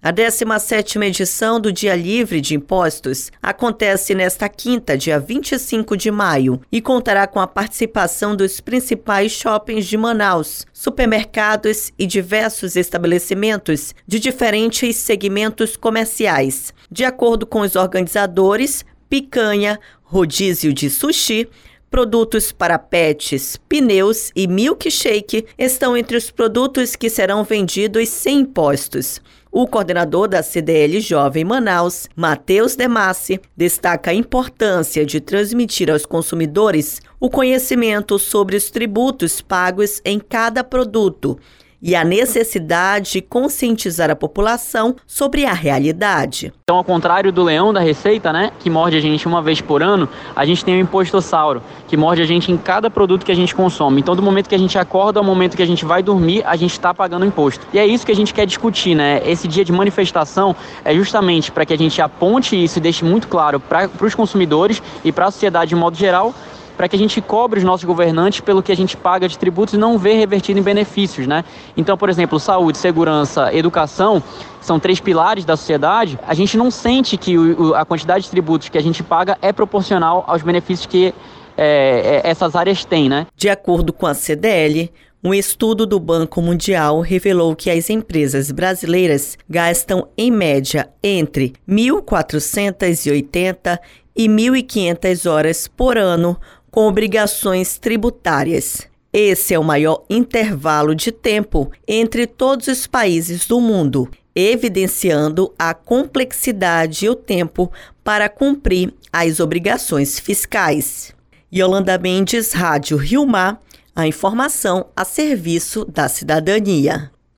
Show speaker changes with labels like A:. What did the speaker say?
A: A 17ª edição do Dia Livre de Impostos acontece nesta quinta, dia 25 de maio, e contará com a participação dos principais shoppings de Manaus, supermercados e diversos estabelecimentos de diferentes segmentos comerciais. De acordo com os organizadores, picanha, rodízio de sushi, produtos para pets, pneus e milkshake estão entre os produtos que serão vendidos sem impostos. O coordenador da CDL Jovem Manaus, Matheus Demassi, destaca a importância de transmitir aos consumidores o conhecimento sobre os tributos pagos em cada produto e a necessidade de conscientizar a população sobre a realidade.
B: Então, ao contrário do leão da Receita, que morde a gente uma vez por ano, a gente tem o impostossauro, que morde a gente em cada produto que a gente consome. Então, do momento que a gente acorda ao momento que a gente vai dormir, a gente está pagando imposto. E é isso que a gente quer discutir, Esse dia de manifestação é justamente para que a gente aponte isso e deixe muito claro para os consumidores e para a sociedade de modo geral, para que a gente cobre os nossos governantes pelo que a gente paga de tributos e não vê revertido em benefícios, Então, por exemplo, saúde, segurança, educação, são 3 pilares da sociedade. A gente não sente que a quantidade de tributos que a gente paga é proporcional aos benefícios que essas áreas têm,
A: De acordo com a CDL, um estudo do Banco Mundial revelou que as empresas brasileiras gastam, em média, entre 1.480 e 1.500 horas por ano com obrigações tributárias. Esse é o maior intervalo de tempo entre todos os países do mundo, evidenciando a complexidade e o tempo para cumprir as obrigações fiscais. Yolanda Mendes, Rádio Rio Mar, a informação a serviço da cidadania.